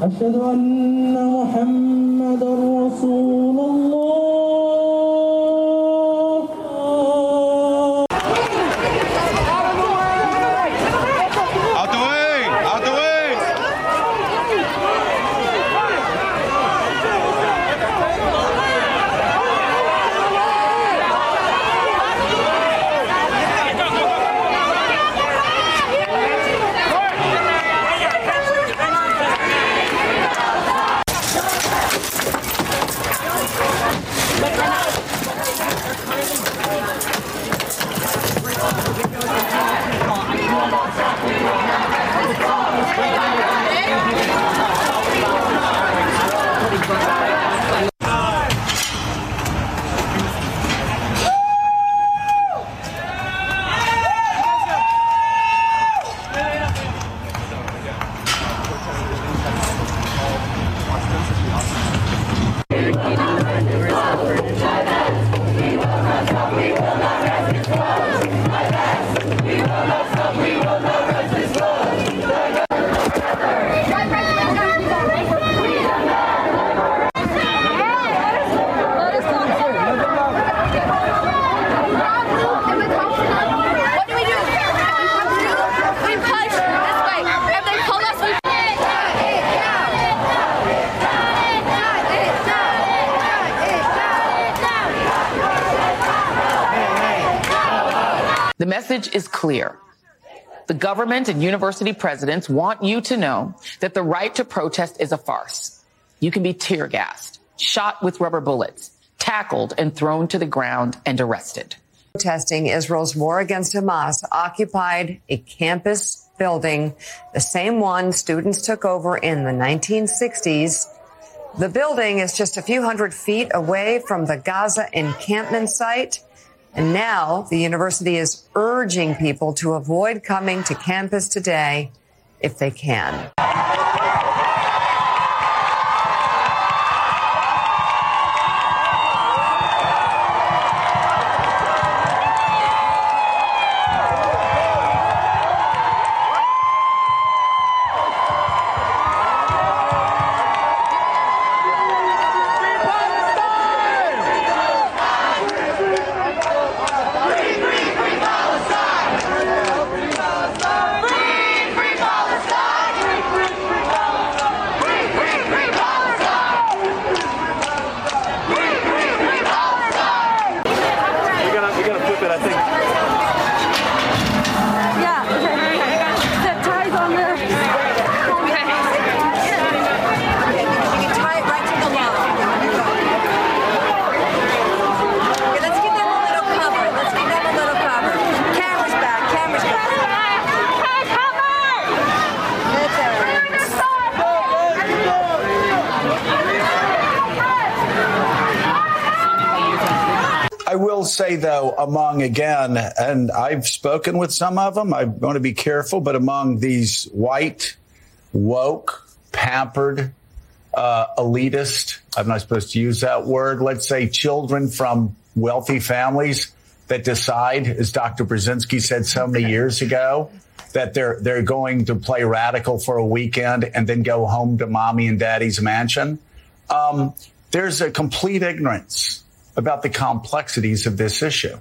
أشهد أن محمد رسول الله. The message is clear. The government and university presidents want you to know that the right to protest is a farce. You can be tear gassed, shot with rubber bullets, tackled and thrown to the ground and arrested. Protesting Israel's war against Hamas occupied a campus building, the same one students took over in the 1960s. The building is just a few hundred feet away from the Gaza encampment site. And now the university is urging people to avoid coming to campus today if they can. I will say, though, among, again, and I've spoken with some of them, I want to be careful, but among these white, woke, pampered, elitist, I'm not supposed to use that word, let's say children from wealthy families that decide, as Dr. Brzezinski said so many years ago, that they're going to play radical for a weekend and then go home to mommy and daddy's mansion. There's a complete ignorance about the complexities of this issue.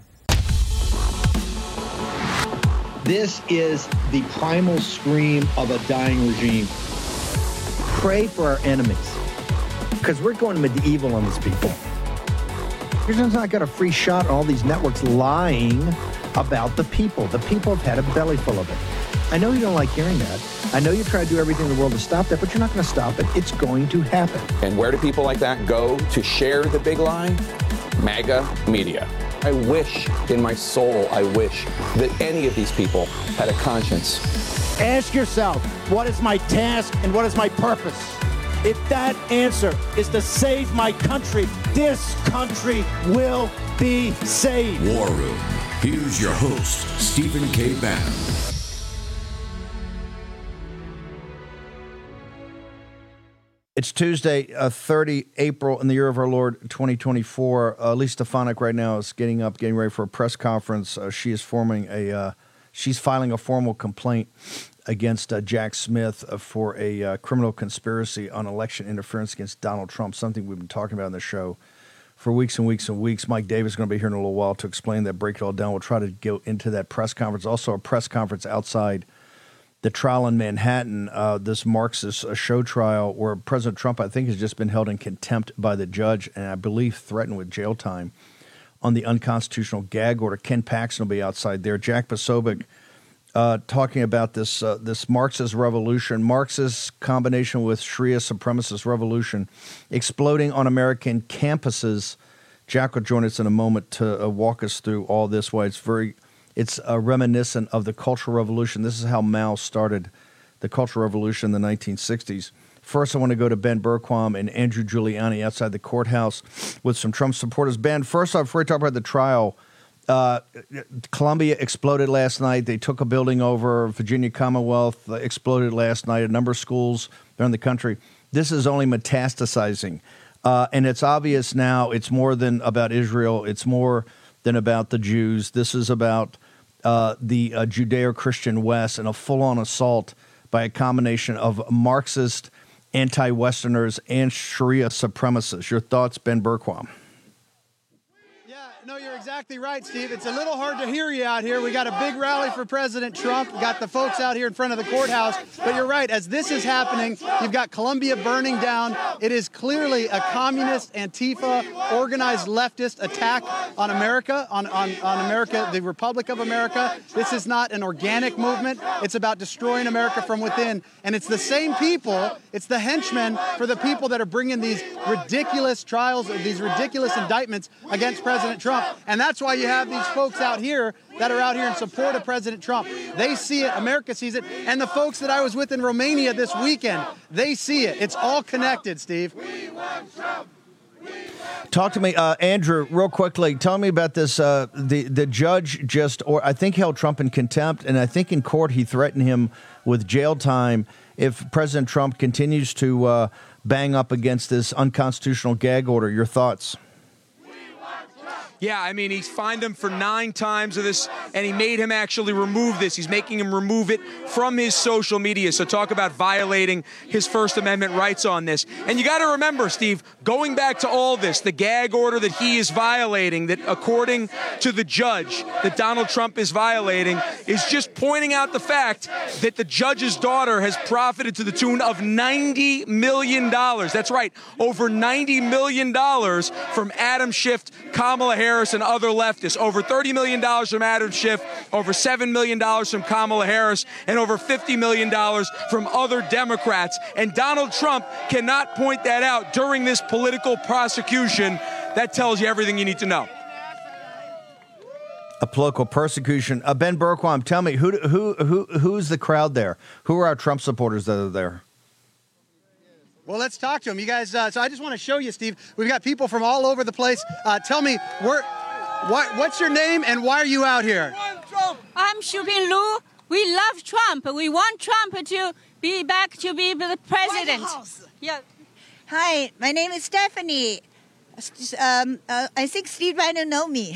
This is the primal scream of a dying regime. Pray for our enemies, because we're going medieval on these people. You're just not got a free shot on all these networks lying about the people. The people have had a belly full of it. I know you don't like hearing that. I know you try to do everything in the world to stop that, but you're not going to stop it. It's going to happen. And where do people like that go to share the big lie? MAGA media. I wish in my soul, I wish that any of these people had a conscience. Ask yourself, what is my task and what is my purpose? If that answer is to save my country, this country will be saved. War Room. Here's your host, Stephen K. Bannon. It's Tuesday, 30 April in the year of our Lord 2024. Lisa Stefanik right now is getting ready for a press conference. She's filing a formal complaint against Jack Smith for a criminal conspiracy on election interference against Donald Trump, something we've been talking about on the show for weeks and weeks and weeks. Mike Davis is going to be here in a little while to explain that, break it all down. We'll try to go into that press conference. Also a press conference outside the trial in Manhattan, this Marxist show trial where President Trump, I think, has just been held in contempt by the judge and I believe threatened with jail time on the unconstitutional gag order. Ken Paxton will be outside there. Jack Posobiec talking about this Marxist revolution, Marxist combination with Sharia supremacist revolution exploding on American campuses. Jack will join us in a moment to walk us through all this, why it's reminiscent of the Cultural Revolution. This is how Mao started the Cultural Revolution in the 1960s. First, I want to go to Ben Bergquam and Andrew Giuliani outside the courthouse with some Trump supporters. Ben, first off, before we talk about the trial, Columbia exploded last night. They took a building over. Virginia Commonwealth exploded last night. A number of schools around the country. This is only metastasizing. And it's obvious now it's more than about Israel. It's more than about the Jews. This is about the Judeo-Christian West and a full-on assault by a combination of Marxist anti-Westerners and Sharia supremacists. Your thoughts, Ben Bergquam? No, you're exactly right, Steve. It's a little hard to hear you out here. We got a big rally for President Trump. We got the folks out here in front of the courthouse. But you're right. As this is happening, you've got Columbia burning down. It is clearly a communist, Antifa, organized leftist attack on America, on America, the Republic of America. This is not an organic movement. It's about destroying America from within. And it's the same people, it's the henchmen for the people that are bringing these ridiculous trials, these ridiculous indictments against President Trump. And that's why you have these folks out here that are out here in support of President Trump. They see it. America sees it. And the folks that I was with in Romania this weekend, they see it. It's all connected, Steve. Talk to me, Andrew, real quickly. Tell me about this. The judge I think held Trump in contempt, and I think in court he threatened him with jail time if President Trump continues to bang up against this unconstitutional gag order. Your thoughts? Yeah, I mean, he's fined him for 9 times of this, and he made him actually remove this. He's making him remove it from his social media. So talk about violating his First Amendment rights on this. And you got to remember, Steve, going back to all this, the gag order that he is violating, that according to the judge, that Donald Trump is violating, is just pointing out the fact that the judge's daughter has profited to the tune of $90 million. That's right, over $90 million from Adam Schiff, Kamala Harris, and other leftists. Over $30 million from Adam Schiff, over $7 million from Kamala Harris, and over $50 million from other Democrats. And Donald Trump cannot point that out during this political prosecution. That tells you everything you need to know. A political persecution. Ben Bergquam, tell me, who's the crowd there? Who are our Trump supporters that are there? Well, let's talk to them. You guys, so I just want to show you, Steve, we've got people from all over the place. Tell me, what's your name and why are you out here? I'm Shuping Lu. We love Trump. We want Trump to be back to be the president. Yeah. Hi, my name is Stephanie. I think Steve might know me.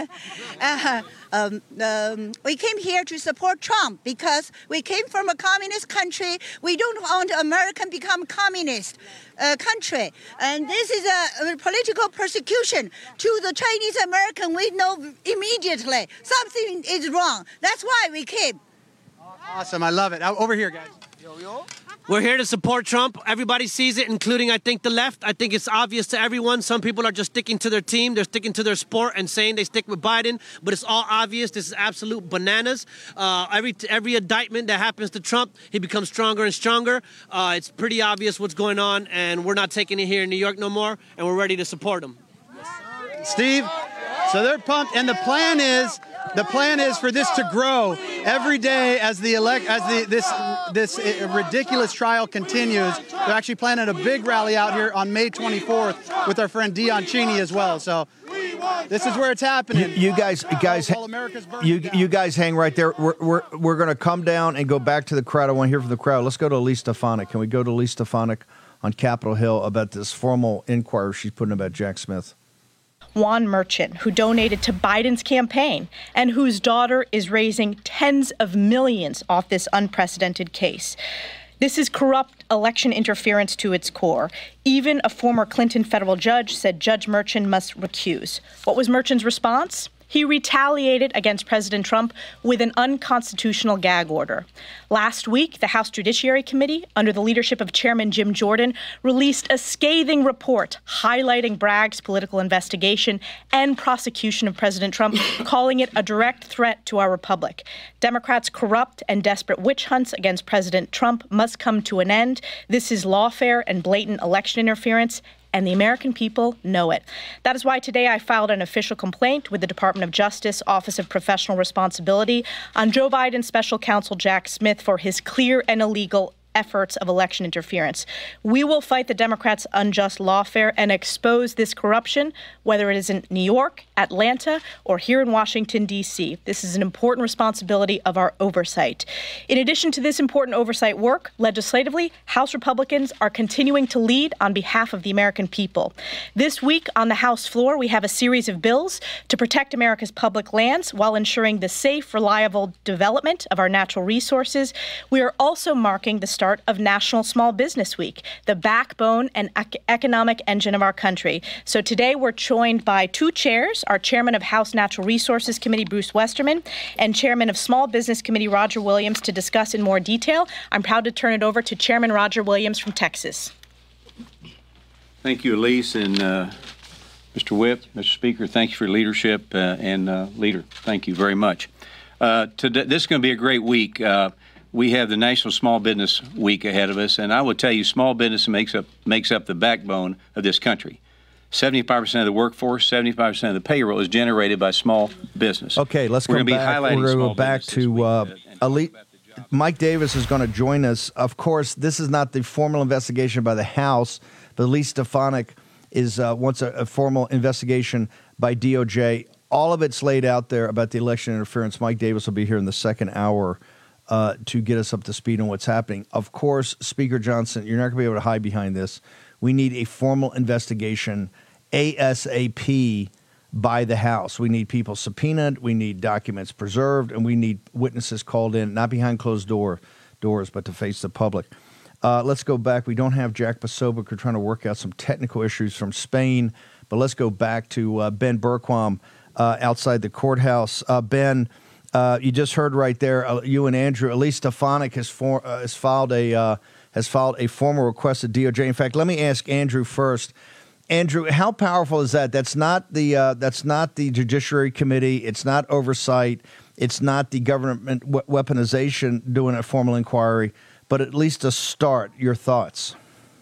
We came here to support Trump because we came from a communist country. We don't want America to become communist country. And this is a political persecution to the Chinese American. We know immediately something is wrong. That's why we came. Awesome. I love it. Over here, guys. We're here to support Trump. Everybody sees it, including, I think, the left. I think it's obvious to everyone. Some people are just sticking to their team. They're sticking to their sport and saying they stick with Biden. But it's all obvious. This is absolute bananas. Every indictment that happens to Trump, he becomes stronger and stronger. It's pretty obvious what's going on, and we're not taking it here in New York no more, and we're ready to support him. Steve, so they're pumped, and the plan is for this to grow every day as this ridiculous trial continues. They're actually planning a big rally out here on May 24th with our friend Dion Cheney as well. So this is where it's happening. You guys, you guys hang right there. We're going to come down and go back to the crowd. I want to hear from the crowd. Let's go to Elise Stefanik. Can we go to Elise Stefanik on Capitol Hill about this formal inquiry she's putting about Jack Smith? Juan Merchant, who donated to Biden's campaign and whose daughter is raising tens of millions off this unprecedented case. This is corrupt election interference to its core. Even a former Clinton federal judge said Judge Merchant must recuse. What was Merchant's response? He retaliated against President Trump with an unconstitutional gag order. Last week, the House Judiciary Committee, under the leadership of Chairman Jim Jordan, released a scathing report highlighting Bragg's political investigation and prosecution of President Trump, calling it a direct threat to our republic. Democrats' corrupt and desperate witch hunts against President Trump must come to an end. This is lawfare and blatant election interference, and the American people know it. That is why today I filed an official complaint with the Department of Justice Office of Professional Responsibility on Joe Biden's special counsel Jack Smith for his clear and illegal efforts of election interference. We will fight the Democrats' unjust lawfare and expose this corruption, whether it is in New York, Atlanta, or here in Washington, D.C. This is an important responsibility of our oversight. In addition to this important oversight work, legislatively, House Republicans are continuing to lead on behalf of the American people. This week on the House floor, we have a series of bills to protect America's public lands while ensuring the safe, reliable development of our natural resources. We are also marking the start of National Small Business Week, the backbone and economic engine of our country. So today we're joined by two chairs, our Chairman of House Natural Resources Committee, Bruce Westerman, and Chairman of Small Business Committee, Roger Williams, to discuss in more detail. I'm proud to turn it over to Chairman Roger Williams from Texas. Thank you, Elise, and Mr. Whip, Mr. Speaker, thank you for your leadership, and Leader, thank you very much. Today, this is going to be a great week. We have the National Small Business Week ahead of us, and I will tell you, small business makes up the backbone of this country. 75% of the workforce, 75% of the payroll is generated by small business. Okay, let's go back. We're going to go back to Elite. Mike Davis is going to join us. Of course, this is not the formal investigation by the House, but Elise Stefanik wants a formal investigation by DOJ. All of it's laid out there about the election interference. Mike Davis will be here in the second hour to get us up to speed on what's happening. Of course, Speaker Johnson, you're not going to be able to hide behind this. We need a formal investigation ASAP by the House. We need people subpoenaed, we need documents preserved, and we need witnesses called in, not behind closed doors, but to face the public. Let's go back. We don't have Jack Posobiec. We're trying to work out some technical issues from Spain, but let's go back to Ben Bergquam outside the courthouse. Ben, you just heard right there, you and Andrew, Elise Stefanik has filed a formal request at DOJ. In fact, let me ask Andrew first. Andrew, how powerful is that? That's not the Judiciary Committee. It's not oversight. It's not the government weaponization doing a formal inquiry, but at least a start. Your thoughts?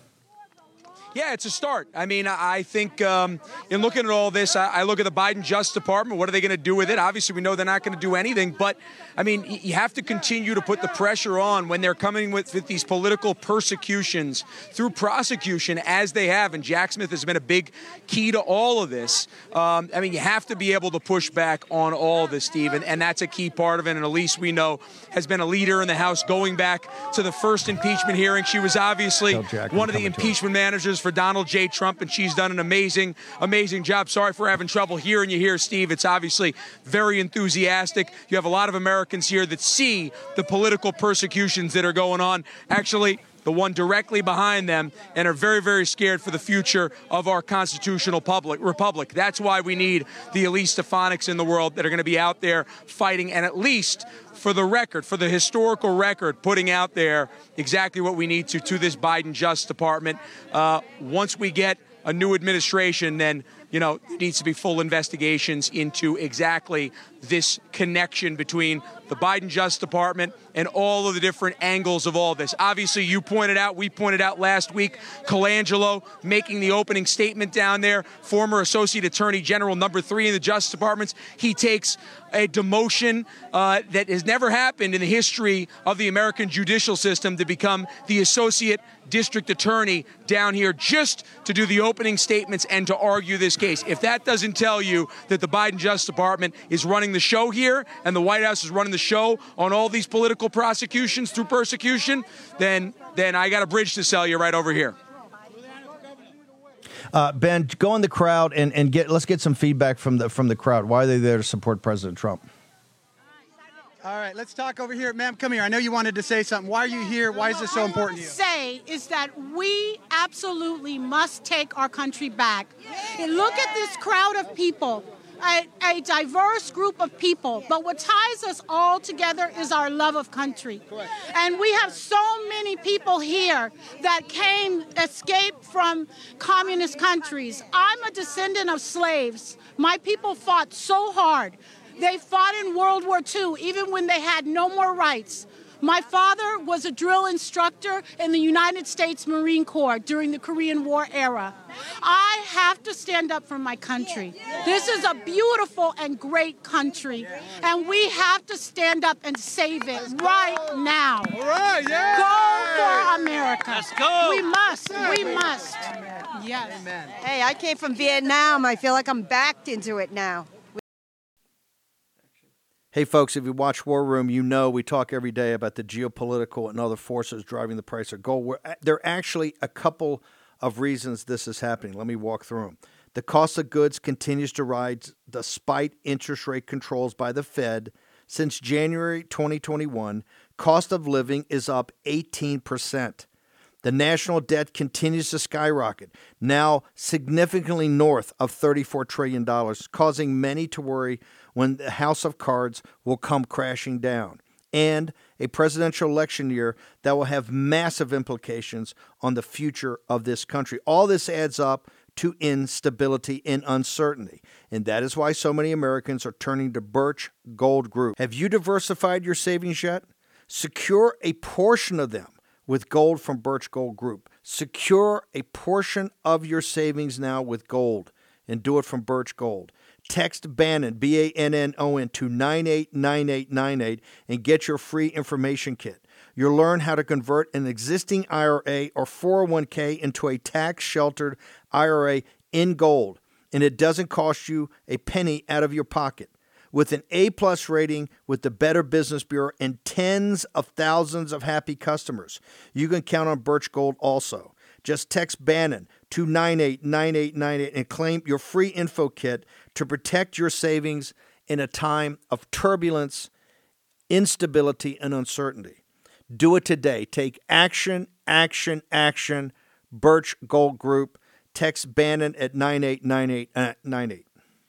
Yeah, it's a start. I mean, I think in looking at all this, I look at the Biden Justice Department. What are they going to do with it? Obviously, we know they're not going to do anything. But, I mean, you have to continue to put the pressure on when they're coming with these political persecutions through prosecution, as they have. And Jack Smith has been a big key to all of this. I mean, you have to be able to push back on all of this, Steve. And that's a key part of it. And Elise, we know, has been a leader in the House going back to the first impeachment hearing. She was obviously one of the impeachment managers for Donald J. Trump, and she's done an amazing job. Sorry for having trouble hearing you here, Steve. It's obviously very enthusiastic. You have a lot of Americans here that see the political persecutions that are going on. Actually, the one directly behind them, and are very, very scared for the future of our constitutional republic. That's why we need the Elise Stefaniks in the world that are going to be out there fighting, and at least for the record, for the historical record, putting out there exactly what we need to this Biden Justice Department. Once we get a new administration, then, you know, there needs to be full investigations into exactly this connection between the Biden Justice Department and all of the different angles of all this. Obviously, you pointed out, we pointed out last week, Colangelo making the opening statement down there, former Associate Attorney General #3 in the Justice Department. He takes a demotion that has never happened in the history of the American judicial system to become the Associate District Attorney down here just to do the opening statements and to argue this case. If that doesn't tell you that the Biden Justice Department is running the show here and the White House is running the show on all these political prosecutions through persecution, then I got a bridge to sell you right over here. Ben, go in the crowd and let's get some feedback from the crowd. Why are they there to support President Trump? All right, let's talk over here. Ma'am, come here. I know you wanted to say something. Why are you here? Why is this so important to you? Say is that we absolutely must take our country back. And look at this crowd of people, a diverse group of people. But what ties us all together is our love of country. Correct. And we have so many people here that escaped from communist countries. I'm a descendant of slaves. My people fought so hard. They fought in World War II, even when they had no more rights. My father was a drill instructor in the United States Marine Corps during the Korean War era. I have to stand up for my country. This is a beautiful and great country, and we have to stand up and save it right now. All right, yeah. Go for America. Let's go. We must. We must. Yes. Amen. Hey, I came from Vietnam. I feel like I'm backed into it now. Hey, folks, if you watch War Room, you know we talk every day about the geopolitical and other forces driving the price of gold. There are actually a couple of reasons this is happening. Let me walk through them. The cost of goods continues to rise despite interest rate controls by the Fed. Since January 2021, cost of living is up 18%. The national debt continues to skyrocket, now significantly north of $34 trillion, causing many to worry when the house of cards will come crashing down. And a presidential election year that will have massive implications on the future of this country. All this adds up to instability and uncertainty. And that is why so many Americans are turning to Birch Gold Group. Have you diversified your savings yet? Secure a portion of them with gold from Birch Gold Group. Secure a portion of your savings now with gold and do it from Birch Gold. Text Bannon, B-A-N-N-O-N, to 989898 and get your free information kit. You'll learn how to convert an existing IRA or 401k into a tax-sheltered IRA in gold, and it doesn't cost you a penny out of your pocket. With an A-plus rating with the Better Business Bureau and tens of thousands of happy customers, you can count on Birch Gold also. Just text Bannon to 989898 and claim your free info kit to protect your savings in a time of turbulence, instability, and uncertainty. Do it today. Take action, action, action. Birch Gold Group. Text Bannon at 989898.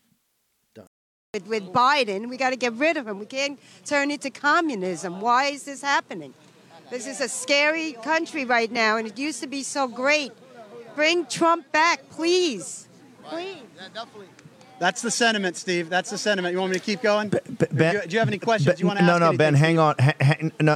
With Biden, we got to get rid of him. We can't turn it to communism. Why is this happening? This is a scary country right now, and it used to be so great. Bring Trump back, please. Please. Yeah, definitely. That's the sentiment, Steve. That's the sentiment. You want me to keep going? Ben, do you have any questions you want to ask? No, Ben, hang on. No.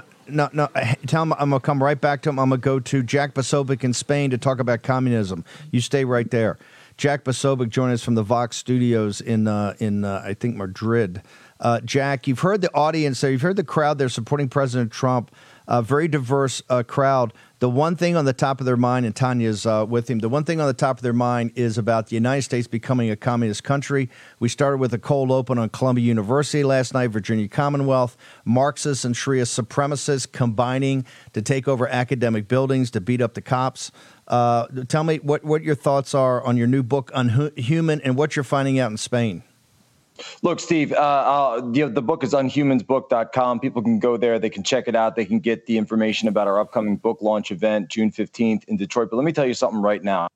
Tell him I'm going to come right back to him. I'm going to go to Jack Posobiec in Spain to talk about communism. You stay right there. Jack Posobiec joining us from the Vox studios in I think, Madrid. Jack, you've heard the audience there. You've heard the crowd there supporting President Trump. A very diverse crowd. The one thing on the top of their mind, and Tanya's with him, the one thing on the top of their mind is about the United States becoming a communist country. We started with a cold open on Columbia University last night, Virginia Commonwealth, Marxists and Sharia supremacists combining to take over academic buildings to beat up the cops. Tell me what your thoughts are on your new book, Unhuman, and what you're finding out in Spain. Look, Steve, the book is unhumansbook.com. People can go there. They can check it out. They can get the information about our upcoming book launch event, June 15th in Detroit. But let me tell you something right now.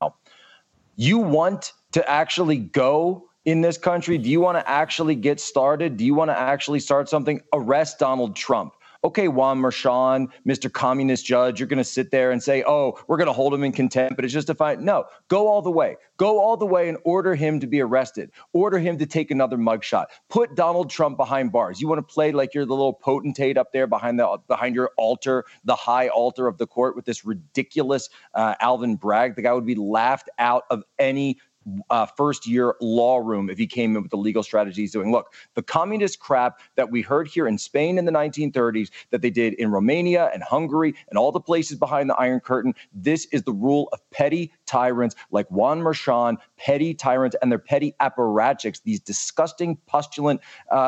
You want to actually go in this country? Do you want to actually get started? Do you want to actually start something? Arrest Donald Trump. Okay, Juan Merchan, Mr. Communist Judge, you're going to sit there and say, oh, we're going to hold him in contempt, but it's just a fine. No, go all the way. Go all the way and order him to be arrested. Order him to take another mugshot. Put Donald Trump behind bars. You want to play like you're the little potentate up there behind your altar, the high altar of the court with this ridiculous Alvin Bragg. The guy would be laughed out of any first-year law room if he came in with the legal strategy he's doing. Look, the communist crap that we heard here in Spain in the 1930s, that they did in Romania and Hungary and all the places behind the Iron Curtain, this is the rule of petty tyrants like Juan Merchan, petty tyrants and their petty apparatchiks, these disgusting, pustulant,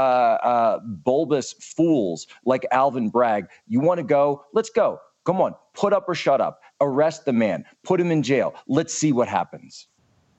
bulbous fools like Alvin Bragg. You want to go? Let's go. Come on, put up or shut up. Arrest the man. Put him in jail. Let's see what happens.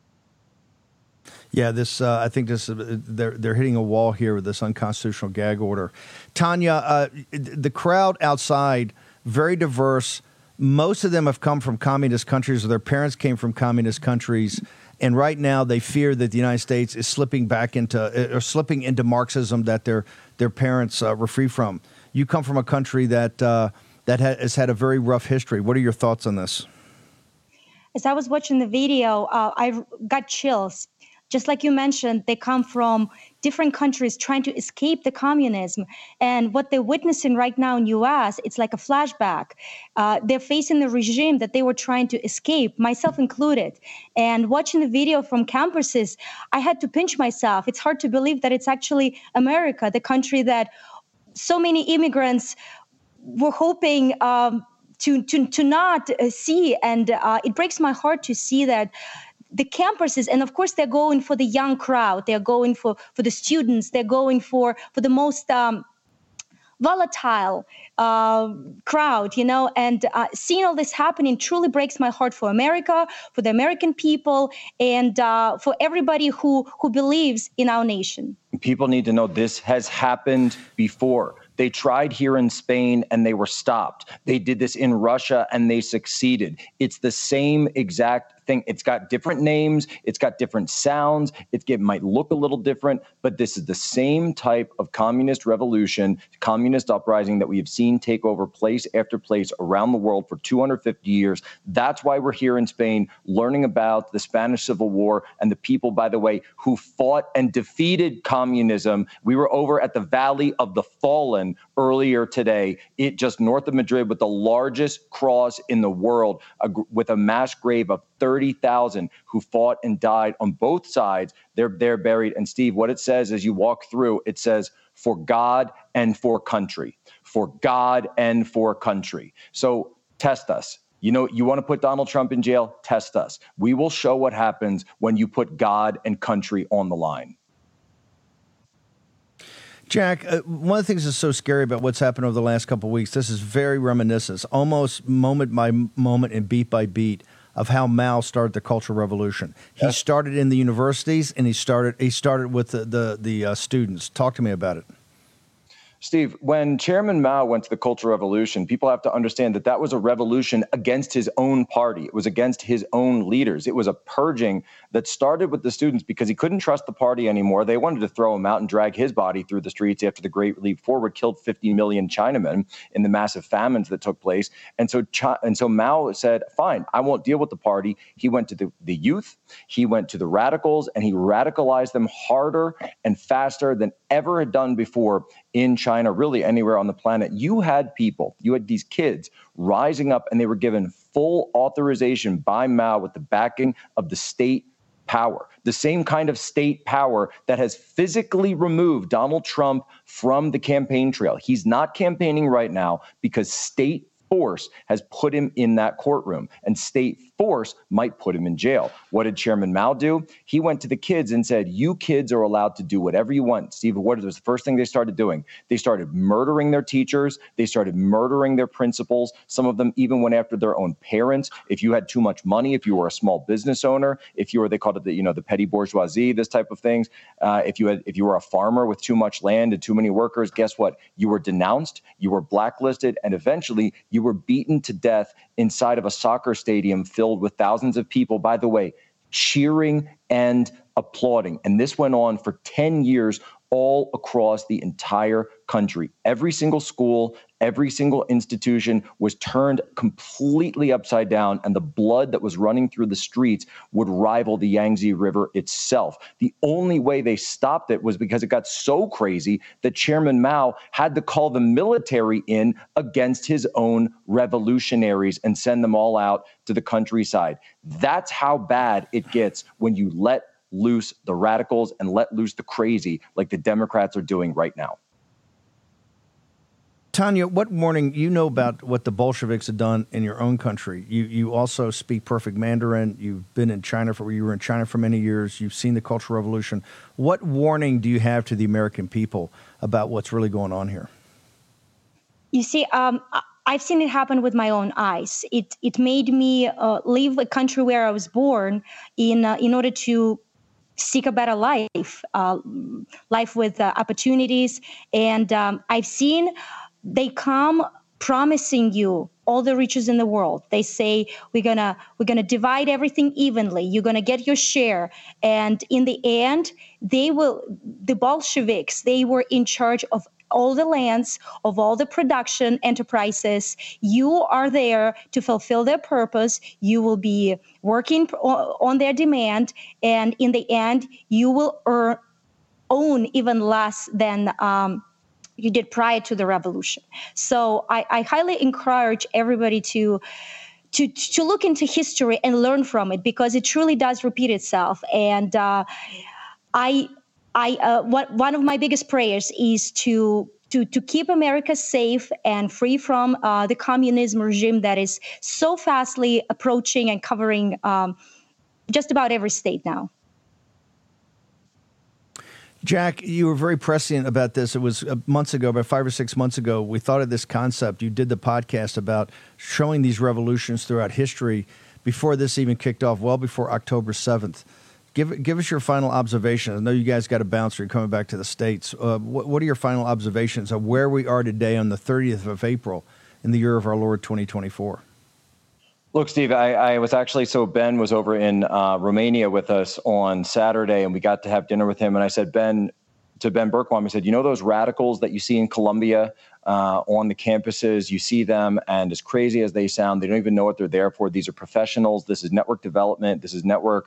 Yeah, this I think they're hitting a wall here with this unconstitutional gag order. Tanya, the crowd outside, very diverse. Most of them have come from communist countries, or their parents came from communist countries, and right now they fear that the United States is slipping into Marxism that their parents were free from. You come from a country that has had a very rough history. What are your thoughts on this? As I was watching the video, I got chills. Just like you mentioned, they come from different countries trying to escape the communism. And what they're witnessing right now in the U.S., it's like a flashback. They're facing the regime that they were trying to escape, myself included. And watching the video from campuses, I had to pinch myself. It's hard to believe that it's actually America, the country that so many immigrants were hoping to not see. And it breaks my heart to see that the campuses, and of course they're going for the young crowd, they're going for the students, they're going for the most volatile crowd, and seeing all this happening truly breaks my heart for America, for the American people, and for everybody who believes in our nation. People need to know this has happened before. They tried here in Spain and they were stopped. They did this in Russia and they succeeded. It's the same exact thing. It's got different names. It's got different sounds. It might look a little different, but this is the same type of communist revolution, communist uprising that we have seen take over place after place around the world for 250 years. That's why we're here in Spain learning about the Spanish Civil War and the people, by the way, who fought and defeated communism. We were over at the Valley of the Fallen earlier today, just north of Madrid, with the largest cross in the world, with a mass grave of 30,000 who fought and died on both sides. They're buried. And Steve, what it says as you walk through, it says, for God and for country, for God and for country. So test us. You want to put Donald Trump in jail? Test us. We will show what happens when you put God and country on the line. Jack, one of the things that's so scary about what's happened over the last couple of weeks, this is very reminiscent, almost moment by moment and beat by beat, of how Mao started the Cultural Revolution. He started in the universities, and he started with the students. Talk to me about it. Steve, when Chairman Mao went to the Cultural Revolution, people have to understand that was a revolution against his own party. It was against his own leaders. It was a purging that started with the students because he couldn't trust the party anymore. They wanted to throw him out and drag his body through the streets after the Great Leap Forward killed 50 million Chinamen in the massive famines that took place. And so Mao said, fine, I won't deal with the party. He went to the youth, he went to the radicals, and he radicalized them harder and faster than ever had done before in China, really anywhere on the planet. You had these kids rising up, and they were given full authorization by Mao with the backing of the state power, the same kind of state power that has physically removed Donald Trump from the campaign trail. He's not campaigning right now because state force has put him in that courtroom, and state force might put him in jail. What did Chairman Mao do? He went to the kids and said, you kids are allowed to do whatever you want. Steve, what was the first thing they started doing? They started murdering their teachers. They started murdering their principals. Some of them even went after their own parents. If you had too much money, if you were a small business owner, if you were, they called it the petty bourgeoisie, this type of things. If you were a farmer with too much land and too many workers, guess what? You were denounced, you were blacklisted, and eventually you were beaten to death inside of a soccer stadium filled with thousands of people, by the way, cheering and applauding. And this went on for 10 years all across the entire country. Every single school, every single institution was turned completely upside down, and the blood that was running through the streets would rival the Yangtze River itself. The only way they stopped it was because it got so crazy that Chairman Mao had to call the military in against his own revolutionaries and send them all out to the countryside. That's how bad it gets when you let loose the radicals and let loose the crazy like the Democrats are doing right now. Tanya, what warning, you know about what the Bolsheviks have done in your own country. You also speak perfect Mandarin. You've been in China you were in China for many years. You've seen the Cultural Revolution. What warning do you have to the American people about what's really going on here? You see, I've seen it happen with my own eyes. It made me leave a country where I was born in order to seek a better life, life with opportunities. And I've seen they come promising you all the riches in the world. They say we're gonna divide everything evenly. You're gonna get your share. And in the end, the Bolsheviks, they were in charge of all the lands, of all the production enterprises. You are there to fulfill their purpose. You will be working on their demand. And in the end, you will own even less than you did prior to the revolution. So I highly encourage everybody to look into history and learn from it, because it truly does repeat itself. And one of my biggest prayers is to keep America safe and free from the communism regime that is so fastly approaching and covering just about every state now. Jack, you were very prescient about this. It was months ago, about 5 or 6 months ago, we thought of this concept. You did the podcast about showing these revolutions throughout history before this even kicked off, well before October 7th. Give us your final observations. I know you guys got to bounce or you're coming back to the States. What are your final observations of where we are today on the 30th of April in the year of our Lord 2024? Look, Steve, I was actually, so Ben was over in Romania with us on Saturday, and we got to have dinner with him. And I said, Ben Bergquam, I said, you know those radicals that you see in Colombia on the campuses? You see them, and as crazy as they sound, they don't even know what they're there for. These are professionals. This is network development. This is network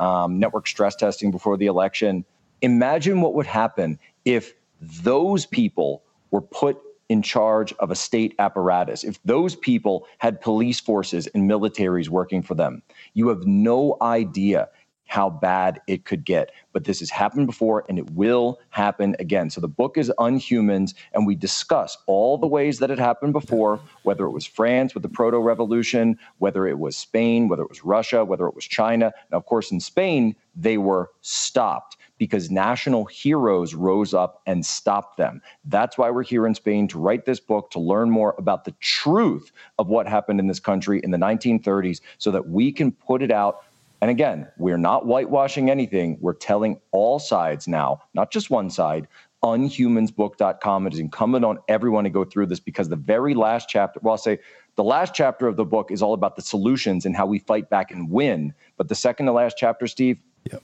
stress testing before the election. Imagine what would happen if those people were put in charge of a state apparatus, if those people had police forces and militaries working for them. You have no idea how bad it could get. But this has happened before, and it will happen again. So the book is Unhumans, and we discuss all the ways that it happened before, whether it was France with the proto-revolution, whether it was Spain, whether it was Russia, whether it was China. Now, of course, in Spain, they were stopped because national heroes rose up and stopped them. That's why we're here in Spain to write this book, to learn more about the truth of what happened in this country in the 1930s so that we can put it out. And again, we're not whitewashing anything. We're telling all sides now, not just one side. Unhumansbook.com. It is incumbent on everyone to go through this because the very last chapter, well, I'll say the last chapter of the book is all about the solutions and how we fight back and win. But the second to last chapter, Steve,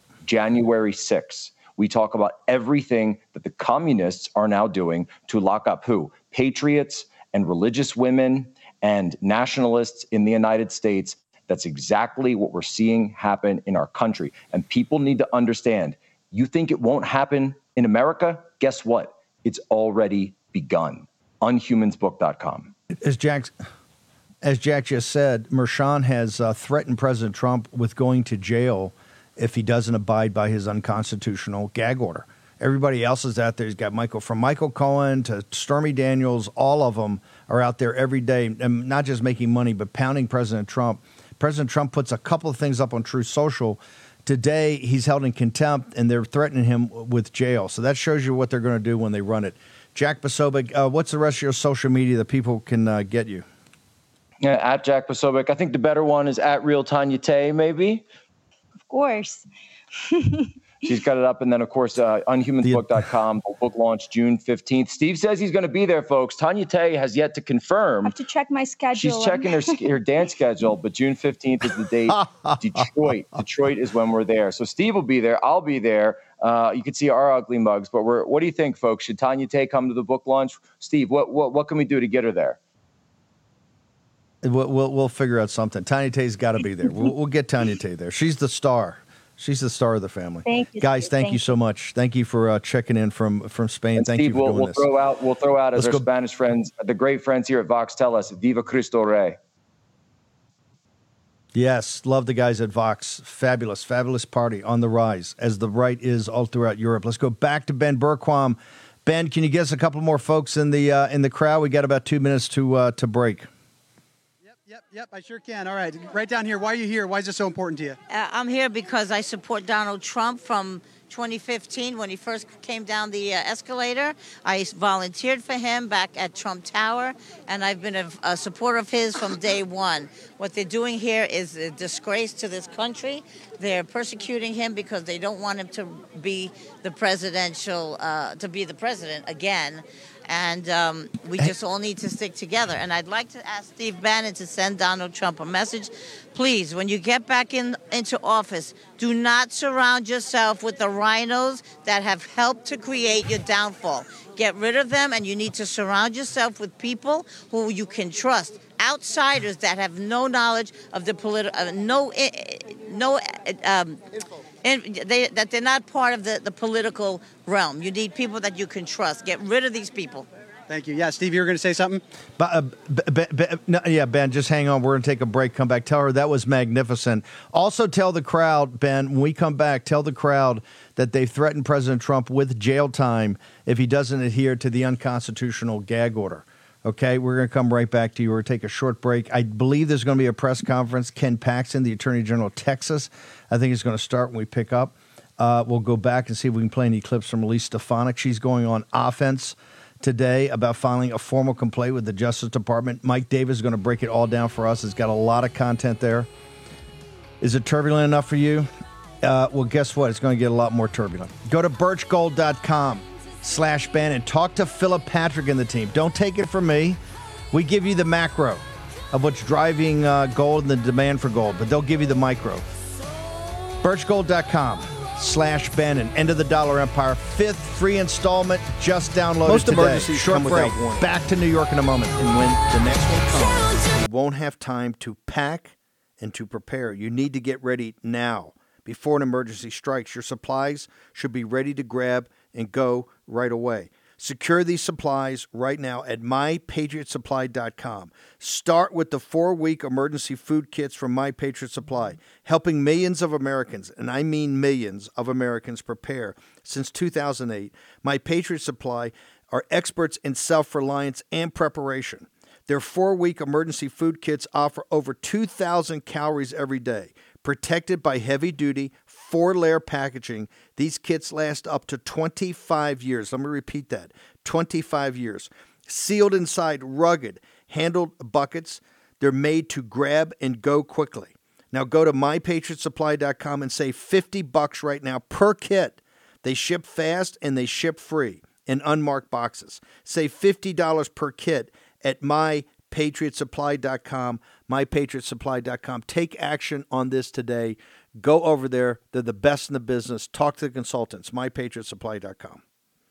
January 6th, we talk about everything that the communists are now doing to lock up who? Patriots and religious women and nationalists in the United States. That's exactly what we're seeing happen in our country. And people need to understand, you think it won't happen in America? Guess what? It's already begun. Unhumansbook.com. As Jack just said, Mershon has threatened President Trump with going to jail if he doesn't abide by his unconstitutional gag order. Everybody else is out there. He's got from Michael Cohen to Stormy Daniels. All of them are out there every day, and not just making money, but pounding President Trump. President Trump puts a couple of things up on Truth Social. Today, he's held in contempt, and they're threatening him with jail. So that shows you what they're going to do when they run it. Jack Posobiec, what's the rest of your social media that people can get you? Yeah, at Jack Posobiec. I think the better one is at Real Tanya Tay, maybe. Of course. She's got it up. And then, of course, unhumansbook.com, book launch June 15th. Steve says he's going to be there, folks. Tanya Tay has yet to confirm. I have to check my schedule. She's checking her dance schedule, but June 15th is the date. Detroit is when we're there. So Steve will be there. I'll be there. You can see our ugly mugs. But what do you think, folks? Should Tanya Tay come to the book launch? Steve, what can we do to get her there? We'll figure out something. Tanya Tay's got to be there. We'll get Tanya Tay there. She's the star. She's the star of the family. Thank you, guys. Thank you so much. Thank you for checking in from Spain. And thank Steve, you for doing this. We'll throw out as our Spanish friends, the great friends here at Vox tell us, "Viva Cristo Rey." Yes, love the guys at Vox. Fabulous party on the rise, as the right is all throughout Europe. Let's go back to Ben Bergquam. Ben, can you get us a couple more folks in the crowd? We got about 2 minutes to break. Yep, I sure can. All right, right down here. Why are you here? Why is this so important to you? I'm here because I support Donald Trump from 2015 when he first came down the escalator. I volunteered for him back at Trump Tower, and I've been a supporter of his from day one. What they're doing here is a disgrace to this country. They're persecuting him because they don't want him to be the president again. And we just all need to stick together. And I'd like to ask Steve Bannon to send Donald Trump a message. Please, when you get back into office, do not surround yourself with the rhinos that have helped to create your downfall. Get rid of them, and you need to surround yourself with people who you can trust. Outsiders that have no knowledge of the that they're not part of the political realm. You need people that you can trust. Get rid of these people. Thank you. Yeah, Steve, you were going to say something? Ben, just hang on. We're going to take a break, come back. Tell her that was magnificent. Also tell the crowd, Ben, when we come back, tell the crowd that they've threatened President Trump with jail time if he doesn't adhere to the unconstitutional gag order. Okay, we're going to come right back to you. We're going to take a short break. I believe there's going to be a press conference. Ken Paxton, the Attorney General of Texas, I think is going to start when we pick up. We'll go back and see if we can play any clips from Elise Stefanik. She's going on offense today about filing a formal complaint with the Justice Department. Mike Davis is going to break it all down for us. It's got a lot of content there. Is it turbulent enough for you? Well, guess what? It's going to get a lot more turbulent. Go to birchgold.com/Bannon. Talk to Philip Patrick and the team. Don't take it from me. We give you the macro of what's driving gold and the demand for gold, but they'll give you the micro. birchgold.com/Bannon. End of the dollar empire. 5th free installment just downloaded Most today. emergencies Short come break. without warning. Back to New York in a moment. And when the next one comes, you won't have time to pack and to prepare. You need to get ready now. Before an emergency strikes, your supplies should be ready to grab and go right away. Secure these supplies right now at mypatriotsupply.com. Start with the 4-week emergency food kits from My Patriot Supply, helping millions of Americans, and I mean millions of Americans, prepare. Since 2008, My Patriot Supply are experts in self-reliance and preparation. Their 4-week emergency food kits offer over 2,000 calories every day. Protected by heavy-duty 4-layer packaging, these kits last up to 25 years. Let me repeat that, 25 years. Sealed inside rugged, handled buckets. They're made to grab and go quickly. Now go to mypatriotsupply.com and save $50 right now per kit. They ship fast and they ship free in unmarked boxes. Save $50 per kit at mypatriotsupply.com, mypatriotsupply.com. Take action on this today. Go over there. They're the best in the business. Talk to the consultants, mypatriotsupply.com.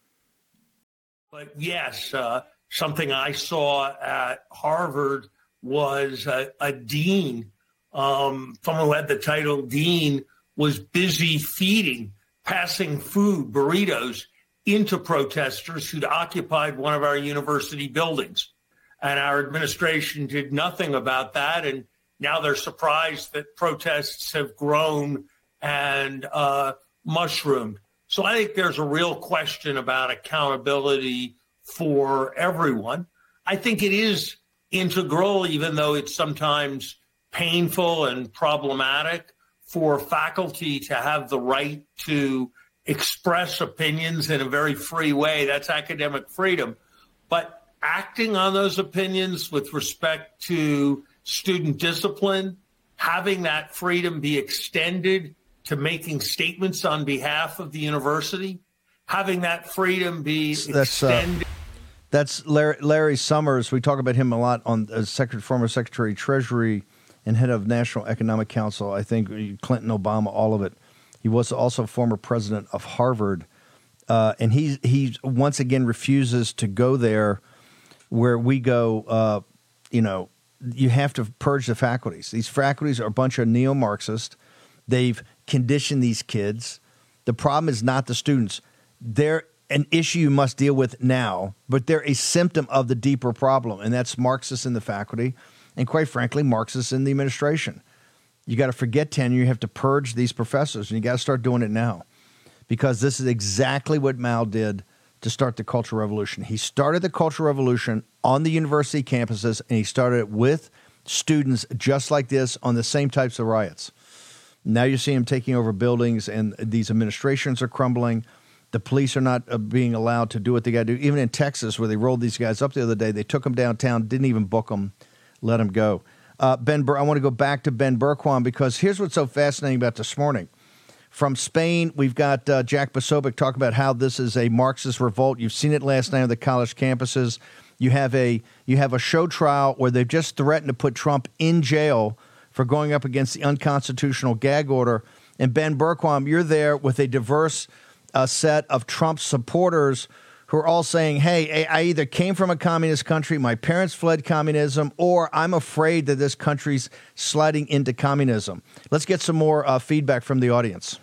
But yes, something I saw at Harvard was a dean, someone who had the title dean, was busy feeding, passing food, burritos, into protesters who'd occupied one of our university buildings. And our administration did nothing about that. And now they're surprised that protests have grown and mushroomed. So I think there's a real question about accountability for everyone. I think it is integral, even though it's sometimes painful and problematic, for faculty to have the right to express opinions in a very free way. That's academic freedom. But acting on those opinions with respect to student discipline, having that freedom be extended to making statements on behalf of the university, having that freedom be extended. That's Larry Summers. We talk about him a lot on as former Secretary of Treasury and head of National Economic Council. I think Clinton, Obama, all of it. He was also former president of Harvard. And he once again refuses to go there where we go, you have to purge the faculties. These faculties are a bunch of neo-Marxists. They've conditioned these kids. The problem is not the students. They're an issue you must deal with now, but they're a symptom of the deeper problem, and that's Marxists in the faculty and, quite frankly, Marxists in the administration. You got to forget tenure. You have to purge these professors, and you got to start doing it now because this is exactly what Mao did to start the Cultural Revolution. He started the Cultural Revolution on the university campuses, and he started it with students just like this on the same types of riots. Now you see him taking over buildings, and these administrations are crumbling. The police are not being allowed to do what they got to do. Even in Texas, where they rolled these guys up the other day, they took them downtown, didn't even book them, let them go. I want to go back to Ben Berquam, because here's what's so fascinating about this morning. From Spain, we've got Jack Posobiec talking about how this is a Marxist revolt. You've seen it last night on the college campuses. You have a show trial where they've just threatened to put Trump in jail for going up against the unconstitutional gag order. And Ben Berquam, you're there with a diverse set of Trump supporters who are all saying, hey, I either came from a communist country, my parents fled communism, or I'm afraid that this country's sliding into communism. Let's get some more feedback from the audience.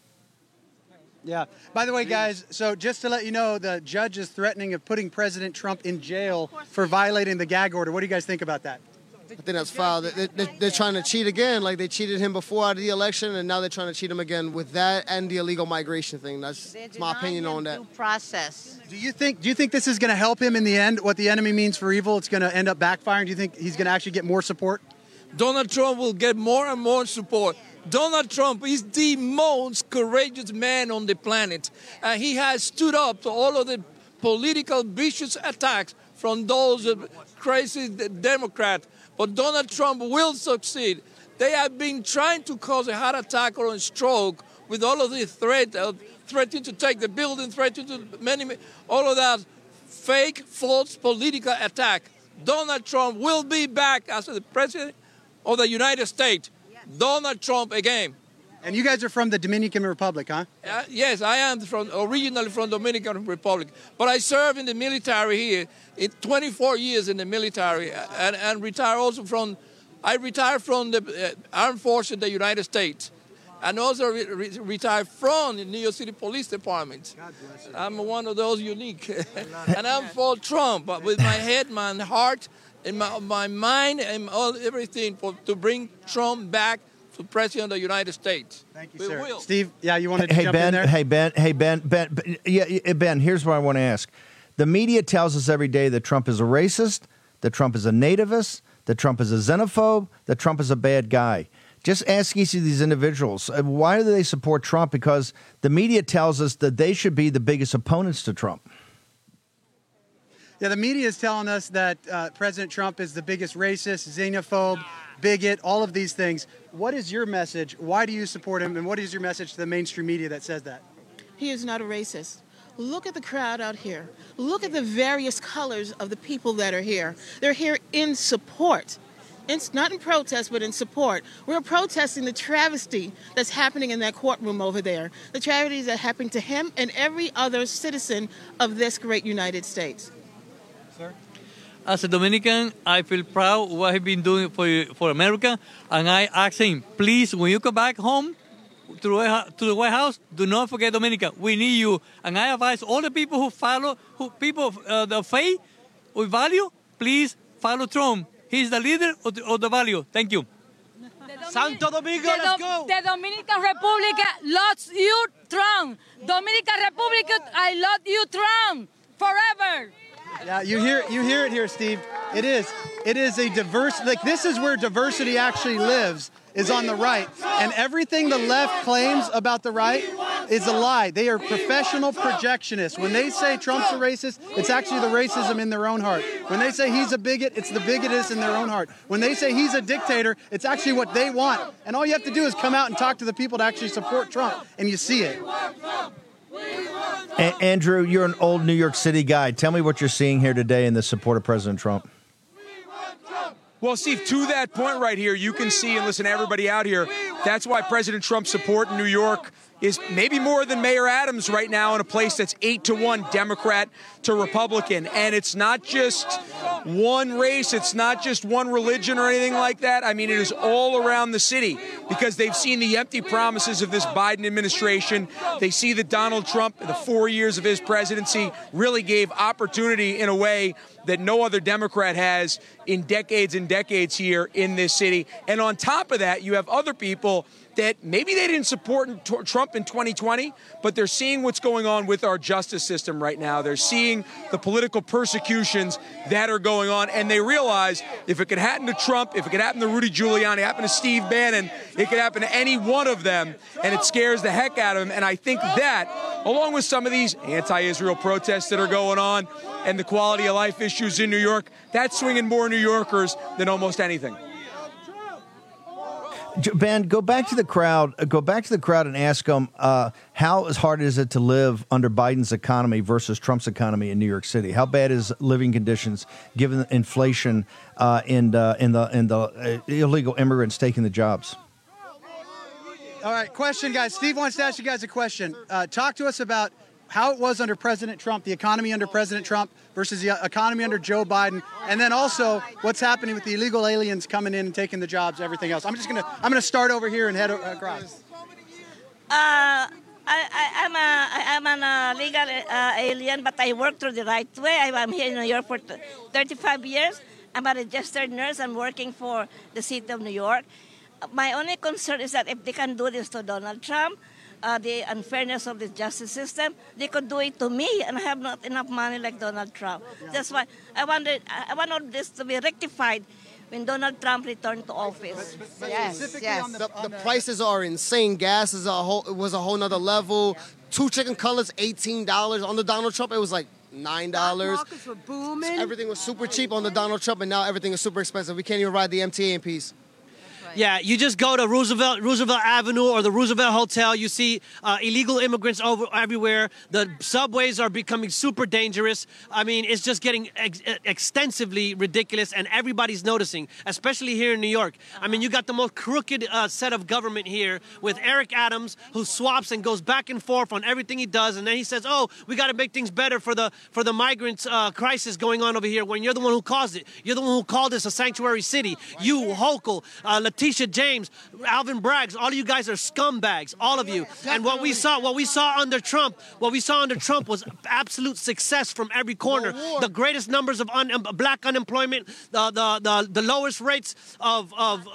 Yeah. By the way, guys, so just to let you know, the judge is threatening of putting President Trump in jail for violating the gag order. What do you guys think about that? I think that's foul. They're trying to cheat again, like they cheated him before out of the election, and now they're trying to cheat him again with that and the illegal migration thing. That's my opinion on that. Due process. Do you think this is going to help him in the end? What the enemy means for evil, it's going to end up backfiring. Do you think he's going to actually get more support? Donald Trump will get more and more support. Donald Trump is the most courageous man on the planet. And he has stood up to all of the political vicious attacks from those crazy Democrats. But Donald Trump will succeed. They have been trying to cause a heart attack or a stroke with all of the threatening to take the building, threatening to all of that fake, false political attack. Donald Trump will be back as the president of the United States. Donald Trump again. And you guys are from the Dominican Republic, huh? Yes, I am originally from Dominican Republic, but I served in the military here, 24 years in the military, and retired also from the Armed Forces of the United States, and also retired from the New York City Police Department. God bless you. I'm one of those unique, and I'm for Trump, but with my head, my heart, and my mind, and everything to bring Trump back to President of the United States. Thank you, sir. Will. Steve, yeah, you wanted to jump Ben, in there? Ben, here's what I want to ask. The media tells us every day that Trump is a racist, that Trump is a nativist, that Trump is a xenophobe, that Trump is a bad guy. Just ask each of these individuals, why do they support Trump? Because the media tells us that they should be the biggest opponents to Trump. Yeah, the media is telling us that President Trump is the biggest racist, xenophobe, bigot, all of these things. What is your message? Why do you support him? And what is your message to the mainstream media that says that? He is not a racist. Look at the crowd out here. Look at the various colors of the people that are here. They're here in support. Not in protest, but in support. We're protesting the travesty that's happening in that courtroom over there. The tragedies that happened to him and every other citizen of this great United States. Sir? As a Dominican, I feel proud of what he's been doing for America, and I ask him, please, when you come back home to the White House, do not forget Dominica. We need you. And I advise all the people who follow, people of the faith with value, please follow Trump. He's the leader of the value. Thank you. Santo Domingo, let's go. The Dominican Republic loves you, Trump. Dominican Republic, I love you, Trump, forever. Yeah, you hear it here, Steve. It is a diverse, like this is where diversity actually lives, is on the right. And everything the left claims about the right is a lie. They are professional projectionists. When they say Trump's a racist, it's actually the racism in their own heart. When they say he's a bigot, it's the bigotness in their own heart. When they say he's a dictator, it's actually what they want. And all you have to do is come out and talk to the people to actually support Trump, and you see it. Andrew, you're an old New York City guy. Tell me what you're seeing here today in the support of President Trump. Well, Steve, to that point right here, you can see and listen to everybody out here. That's why President Trump's support in New York is maybe more than Mayor Adams right now in a place that's 8-1 Democrat to Republican. And it's not just one race. It's not just one religion or anything like that. I mean, it is all around the city because they've seen the empty promises of this Biden administration. They see that Donald Trump, the 4 years of his presidency, really gave opportunity in a way that no other Democrat has in decades and decades here in this city. And on top of that, you have other people that maybe they didn't support Trump in 2020, but they're seeing what's going on with our justice system right now. They're seeing the political persecutions that are going on, and they realize if it could happen to Trump, if it could happen to Rudy Giuliani, happen to Steve Bannon, it could happen to any one of them, and it scares the heck out of them. And I think that, along with some of these anti-Israel protests that are going on and the quality of life issues in New York, that's swinging more New Yorkers than almost anything. Ben, go back to the crowd. And ask them how hard is it to live under Biden's economy versus Trump's economy in New York City? How bad is living conditions given the inflation and the illegal immigrants taking the jobs? All right, question, guys. Steve wants to ask you guys a question. Talk to us about how it was under President Trump, the economy under President Trump versus the economy under Joe Biden, and then also what's happening with the illegal aliens coming in and taking the jobs, everything else. I'm gonna start over here and head across. I'm an illegal alien, but I work through the right way. I'm here in New York for 35 years. I'm a registered nurse. I'm working for the city of New York. My only concern is that if they can do this to Donald Trump, the unfairness of the justice system, they could do it to me, and I have not enough money like Donald Trump. That's why I want all this to be rectified when Donald Trump returned to office. Yes. The prices are insane. Gas was a whole nother level. 2 chicken cutlets, $18. On the Donald Trump, it was like $9. Markets were booming. So everything was super cheap on the Donald Trump, and now everything is super expensive. We can't even ride the MTA in peace. Yeah, you just go to Roosevelt Avenue or the Roosevelt Hotel. You see illegal immigrants everywhere. The subways are becoming super dangerous. I mean, it's just getting extensively ridiculous, and everybody's noticing, especially here in New York. I mean, you got the most crooked set of government here with Eric Adams, who swaps and goes back and forth on everything he does, and then he says, "Oh, we got to make things better for the migrants crisis going on over here." When you're the one who caused it, you're the one who called this a sanctuary city. You, Hochul, Letitia James, Alvin Braggs, all of you guys are scumbags, all of you. And what we saw under Trump was absolute success from every corner. The greatest numbers of black unemployment, the lowest rates of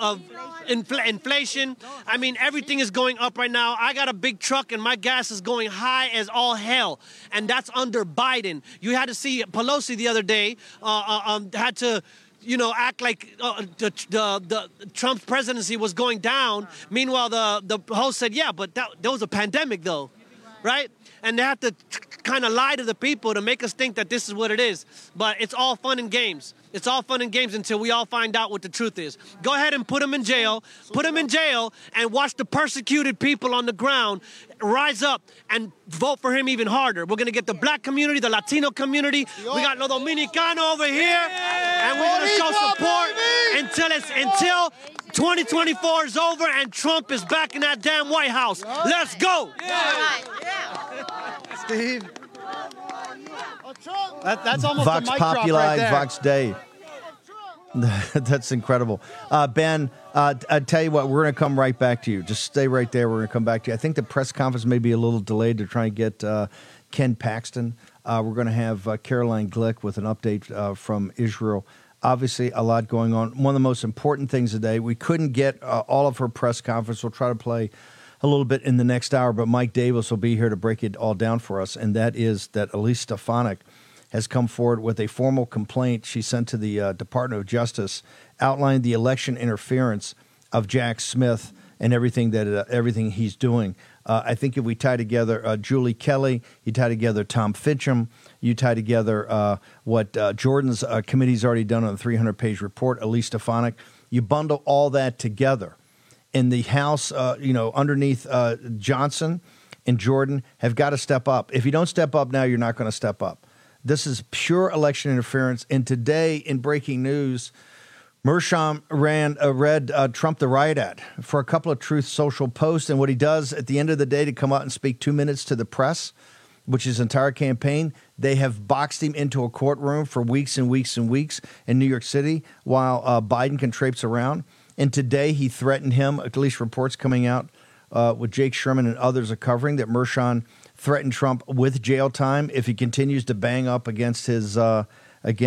inflation. I mean, everything is going up right now. I got a big truck and my gas is going high as all hell, and that's under Biden. You had to see Pelosi the other day had to act like the Trump's presidency was going down. Meanwhile, the host said, yeah, but there was a pandemic, though, right? And they have to kind of lie to the people to make us think that this is what it is. But it's all fun and games. It's all fun and games until we all find out what the truth is. Go ahead and put him in jail. Put him in jail and watch the persecuted people on the ground rise up and vote for him even harder. We're going to get the black community, the Latino community. We got Los Dominicanos over here. And we're going to show support until 2024 is over and Trump is back in that damn White House. Let's go. Steve. That's almost Vox a mic Populi, drop right there. Vox Dei. That's incredible. Ben, I tell you what, we're going to come right back to you. Just stay right there. We're going to come back to you. I think the press conference may be a little delayed to try and get Ken Paxton. We're going to have Caroline Glick with an update from Israel. Obviously, a lot going on. One of the most important things today, we couldn't get all of her press conference. We'll try to play a little bit in the next hour, but Mike Davis will be here to break it all down for us, and that is that Elise Stefanik has come forward with a formal complaint she sent to the Department of Justice outlining the election interference of Jack Smith and everything he's doing. I think if we tie together Julie Kelly, you tie together Tom Fitcham, you tie together what Jordan's committee's already done on the 300-page report, Elise Stefanik, you bundle all that together. In the House, underneath Johnson and Jordan have got to step up. If you don't step up now, you're not going to step up. This is pure election interference. And today, in breaking news, Mershon read Trump the Riot Act for a couple of Truth Social posts. And what he does at the end of the day to come out and speak 2 minutes to the press, which is his entire campaign, they have boxed him into a courtroom for weeks and weeks and weeks in New York City while Biden can traipse around. And today he threatened him, at least reports coming out with Jake Sherman and others are covering, that Mershon threatened Trump with jail time if he continues to bang up against his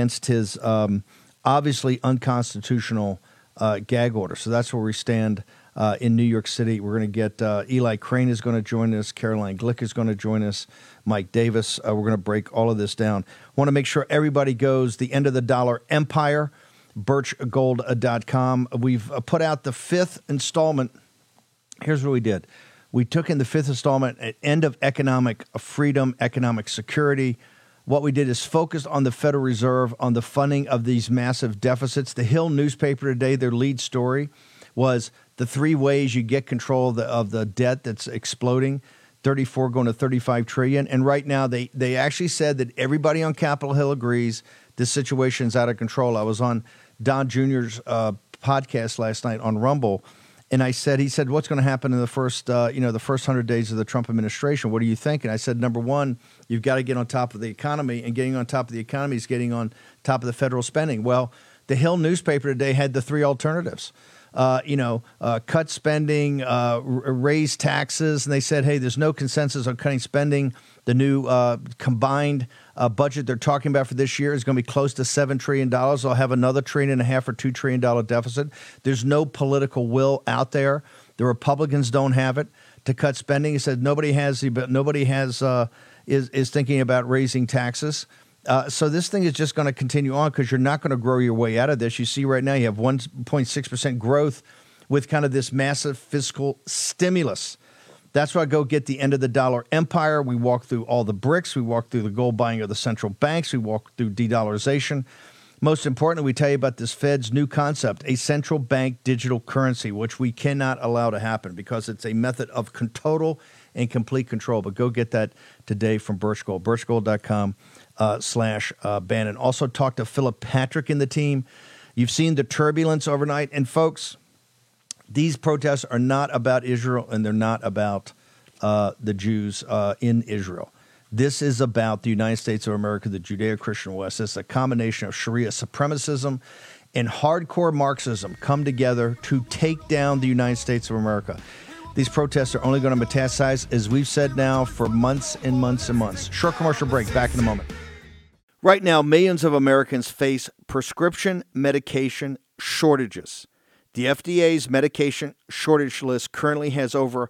obviously unconstitutional gag order. So that's where we stand in New York City. We're going to get Eli Crane is going to join us. Caroline Glick is going to join us. Mike Davis. We're going to break all of this down. Want to make sure everybody goes The End of the Dollar Empire, birchgold.com. We've put out the 5th installment. Here's what we did. We took in the 5th installment at End of Economic Freedom, Economic Security. What we did is focused on the Federal Reserve, on the funding of these massive deficits. The Hill newspaper today, their lead story was the 3 ways you get control of the debt that's exploding, 34 going to 35 trillion. And right now they actually said that everybody on Capitol Hill agrees this situation is out of control. I was on Don Jr.'s podcast last night on Rumble, and he said, what's going to happen in the first 100 days of the Trump administration? What do you think? And I said, number one, you've got to get on top of the economy, and getting on top of the economy is getting on top of the federal spending. Well, the Hill newspaper today had the 3 alternatives. Cut spending, raise taxes, and they said, hey, there's no consensus on cutting spending. The new combined budget they're talking about for this year is going to be close to $7 trillion. They'll have another $1.5 trillion or $2 trillion deficit. There's no political will out there. The Republicans don't have it to cut spending. He said nobody is thinking about raising taxes. So this thing is just going to continue on because you're not going to grow your way out of this. You see right now you have 1.6% growth with kind of this massive fiscal stimulus. That's why I go get The End of the Dollar Empire. We walk through all the bricks. We walk through the gold buying of the central banks. We walk through de-dollarization. Most importantly, we tell you about this Fed's new concept, a central bank digital currency, which we cannot allow to happen because it's a method of total and complete control. But go get that today from Birch Gold, birchgold.com. /Bannon. Also talked to Philip Patrick and the team. You've seen the turbulence overnight. And folks, these protests are not about Israel and they're not about the Jews in Israel. This is about the United States of America, the Judeo-Christian West. It's a combination of Sharia supremacism and hardcore Marxism come together to take down the United States of America. These protests are only going to metastasize, as we've said now, for months and months and months. Short commercial break. Back in a moment. Right now, millions of Americans face prescription medication shortages. The FDA's medication shortage list currently has over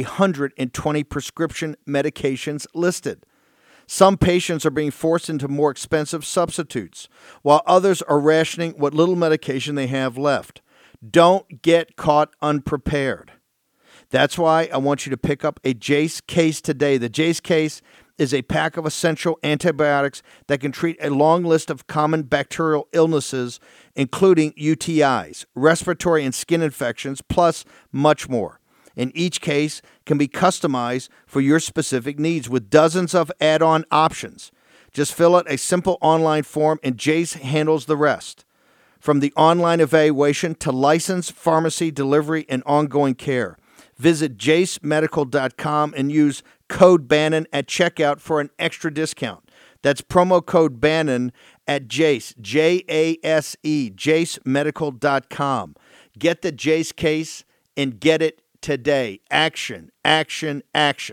120 prescription medications listed. Some patients are being forced into more expensive substitutes, while others are rationing what little medication they have left. Don't get caught unprepared. That's why I want you to pick up a Jase case today. The Jase case is a pack of essential antibiotics that can treat a long list of common bacterial illnesses, including UTIs, respiratory and skin infections, plus much more. And each case can be customized for your specific needs with dozens of add-on options. Just fill out a simple online form and Jase handles the rest. From the online evaluation to licensed pharmacy delivery and ongoing care. Visit jasemedical.com and use code Bannon at checkout for an extra discount. That's promo code Bannon at Jase, Jase, jasemedical.com. Get the Jase case and get it today. Action, action, action.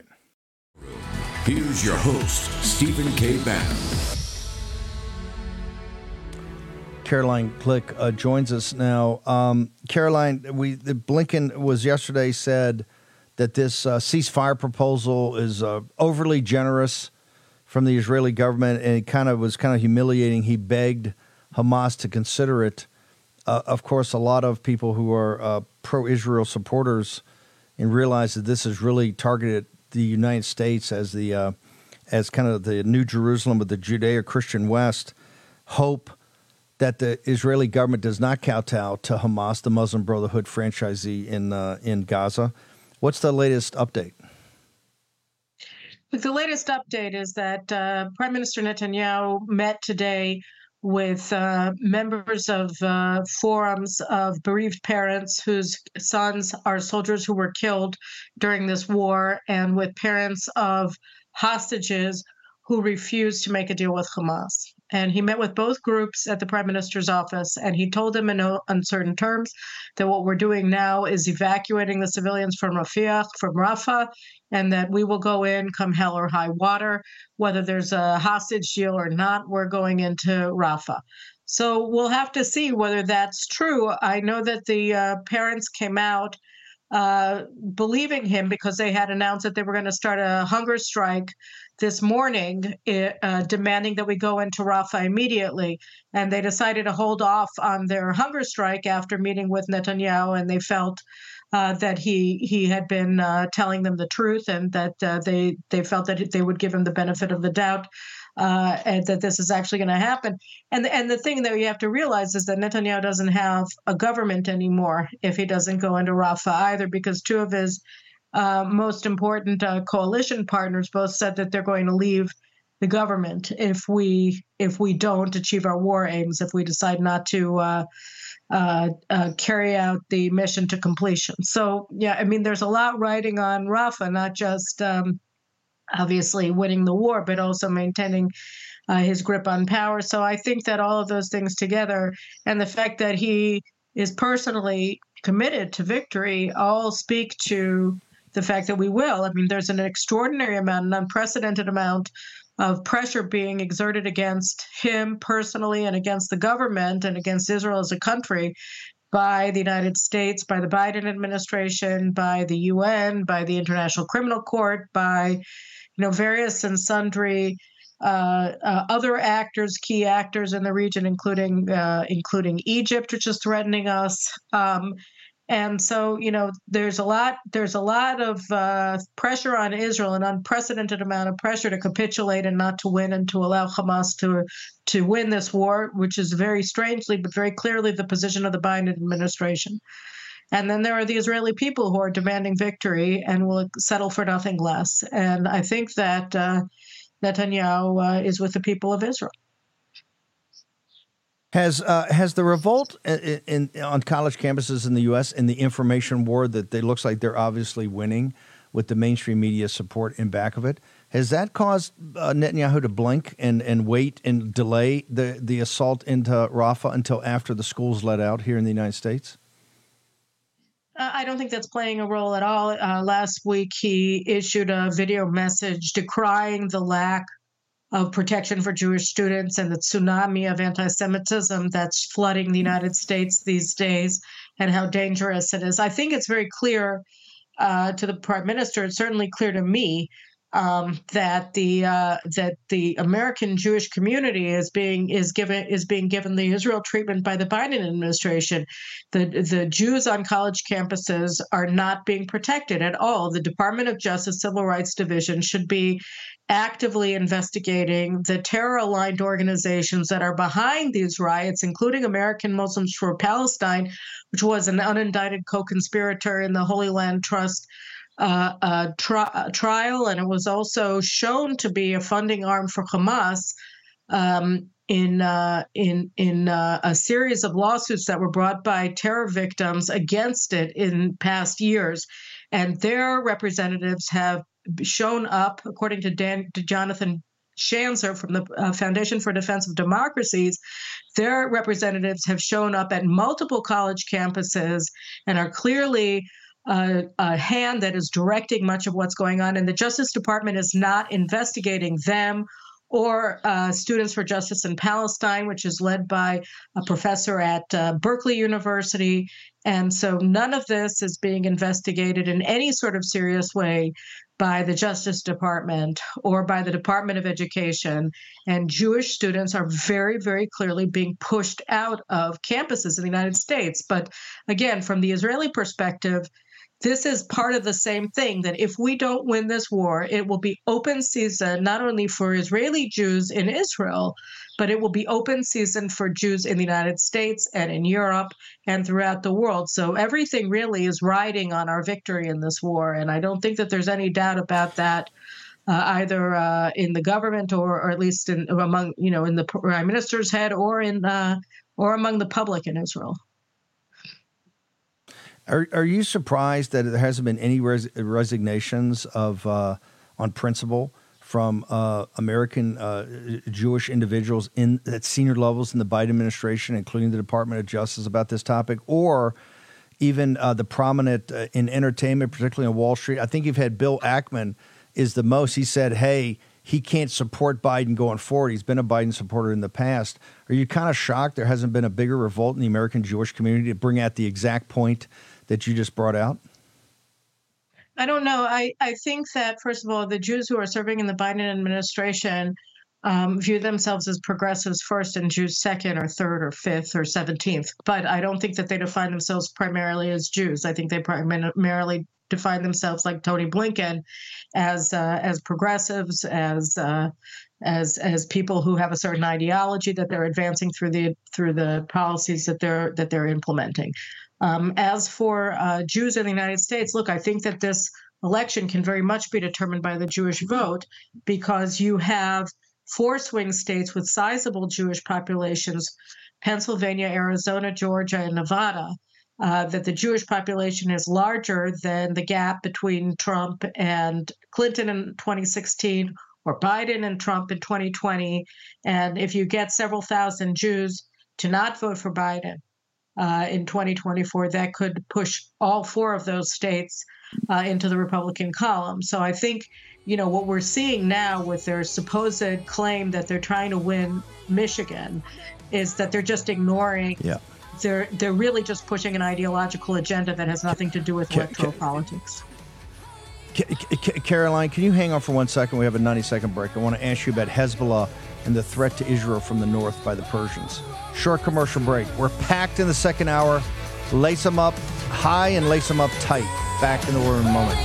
Here's your host, Stephen K. Bannon. Caroline Glick joins us now. Caroline, Blinken was yesterday said that this ceasefire proposal is overly generous from the Israeli government, and it was kind of humiliating. He begged Hamas to consider it. Of course, a lot of people who are pro-Israel supporters and realize that this is really targeted the United States as kind of the New Jerusalem of the Judeo-Christian West, hope that the Israeli government does not kowtow to Hamas, the Muslim Brotherhood franchisee in Gaza. What's the latest update? The latest update is that Prime Minister Netanyahu met today with members of forums of bereaved parents whose sons are soldiers who were killed during this war, and with parents of hostages who refused to make a deal with Hamas. And he met with both groups at the Prime Minister's office, and he told them in no uncertain terms that what we're doing now is evacuating the civilians from Rafah, and that we will go in come hell or high water. Whether there's a hostage deal or not, we're going into Rafah. So we'll have to see whether that's true. I know that the parents came out believing him because they had announced that they were going to start a hunger strike this morning, demanding that we go into Rafah immediately. And they decided to hold off on their hunger strike after meeting with Netanyahu, and they felt that he had been telling them the truth, and that they felt that they would give him the benefit of the doubt, and that this is actually going to happen. And the thing that you have to realize is that Netanyahu doesn't have a government anymore if he doesn't go into Rafah either, because two of his most important coalition partners both said that they're going to leave the government if we don't achieve our war aims, if we decide not to carry out the mission to completion. So, yeah, I mean, there's a lot riding on Rafah, not just obviously winning the war, but also maintaining his grip on power. So I think that all of those things together, and the fact that he is personally committed to victory, all speak to the fact that we will. I mean, there's an extraordinary amount, an unprecedented amount of pressure being exerted against him personally and against the government and against Israel as a country by the United States, by the Biden administration, by the UN, by the International Criminal Court, by various and sundry other actors, key actors in the region, including Egypt, which is threatening us. And so, there's a lot of pressure on Israel, an unprecedented amount of pressure to capitulate and not to win, and to allow Hamas to win this war, which is very strangely but very clearly the position of the Biden administration. And then there are the Israeli people who are demanding victory and will settle for nothing less. And I think that Netanyahu is with the people of Israel. Has the revolt on college campuses in the U.S. and the information war that it looks like they're obviously winning with the mainstream media support in back of it, has that caused Netanyahu to blink and wait and delay the assault into Rafah until after the schools let out here in the United States? I don't think that's playing a role at all. Last week, he issued a video message decrying the lack of protection for Jewish students and the tsunami of anti-Semitism that's flooding the United States these days, and how dangerous it is. I think it's very clear to the Prime Minister, it's certainly clear to me, that the American Jewish community is being given the Israel treatment by the Biden administration. The Jews on college campuses are not being protected at all. The Department of Justice Civil Rights Division should be actively investigating the terror-aligned organizations that are behind these riots, including American Muslims for Palestine, which was an unindicted co-conspirator in the Holy Land Trust trial, and it was also shown to be a funding arm for Hamas in a series of lawsuits that were brought by terror victims against it in past years. And their representatives have shown up, according to Jonathan Schanzer from the Foundation for Defense of Democracies. Their representatives have shown up at multiple college campuses and are clearly a hand that is directing much of what's going on. And the Justice Department is not investigating them or Students for Justice in Palestine, which is led by a professor at Berkeley University. And so none of this is being investigated in any sort of serious way by the Justice Department or by the Department of Education. And Jewish students are very, very clearly being pushed out of campuses in the United States. But again, from the Israeli perspective, this is part of the same thing, that if we don't win this war, it will be open season not only for Israeli Jews in Israel, but it will be open season for Jews in the United States and in Europe and throughout the world. So everything really is riding on our victory in this war. And I don't think that there's any doubt about that, either in the government or at least among in the Prime Minister's head or among the public in Israel. Are you surprised that there hasn't been any resignations of on principle from American Jewish individuals at senior levels in the Biden administration, including the Department of Justice, about this topic, or even the prominent in entertainment, particularly on Wall Street? I think you've had Bill Ackman is the most. He said, hey, he can't support Biden going forward. He's been a Biden supporter in the past. Are you kind of shocked there hasn't been a bigger revolt in the American Jewish community to bring out the exact point that you just brought out? I don't know. I think that, first of all, the Jews who are serving in the Biden administration view themselves as progressives first and Jews second or third or fifth or 17th. But I don't think that they define themselves primarily as Jews. I think they primarily define themselves, like Tony Blinken, as progressives, as people who have a certain ideology that they're advancing through the policies that they're implementing. As for Jews in the United States, look, I think that this election can very much be determined by the Jewish vote, because you have 4 swing states with sizable Jewish populations, Pennsylvania, Arizona, Georgia, and Nevada, that the Jewish population is larger than the gap between Trump and Clinton in 2016 or Biden and Trump in 2020. And if you get several thousand Jews to not vote for Biden in 2024, that could push all 4 of those states into the Republican column. So I think, what we're seeing now with their supposed claim that they're trying to win Michigan is that they're just ignoring. Yeah. They're really just pushing an ideological agenda that has nothing to do with electoral politics. Caroline, can you hang on for 1 second? We have a 90-second break. I want to ask you about Hezbollah and the threat to Israel from the north by the Persians. Short commercial break. We're packed in the second hour. Lace them up high and lace them up tight. Back in the War Room moment.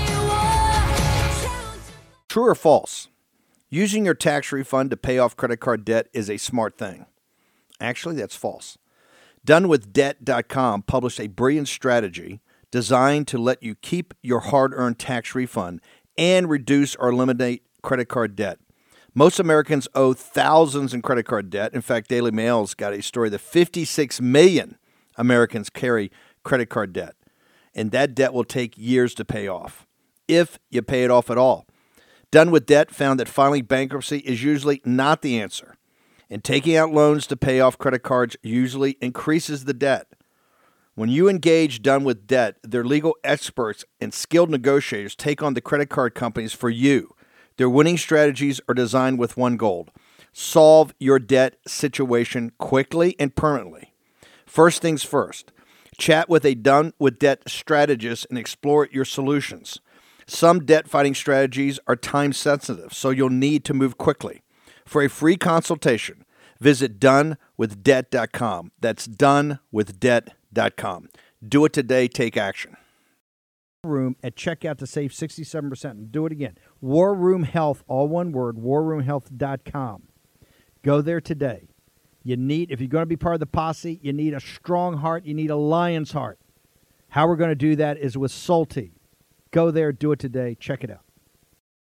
True or false? Using your tax refund to pay off credit card debt is a smart thing. Actually, that's false. DoneWithDebt.com published a brilliant strategy designed to let you keep your hard-earned tax refund and reduce or eliminate credit card debt. Most Americans owe thousands in credit card debt. In fact, Daily Mail's got a story that 56 million Americans carry credit card debt, and that debt will take years to pay off, if you pay it off at all. Done with Debt found that filing bankruptcy is usually not the answer, and taking out loans to pay off credit cards usually increases the debt. When you engage Done with Debt, their legal experts and skilled negotiators take on the credit card companies for you. Their winning strategies are designed with one goal: solve your debt situation quickly and permanently. First things first, chat with a Done with Debt strategist and explore your solutions. Some debt-fighting strategies are time-sensitive, so you'll need to move quickly. For a free consultation, visit donewithdebt.com. That's donewithdebt.com. Do it today. Take action. Room at checkout to save 67%. And do it again. War Room Health, all one word, warroomhealth.com. Go there today. If you're going to be part of the posse, you need a strong heart. You need a lion's heart. How we're going to do that is with Salty. Go there, do it today. Check it out.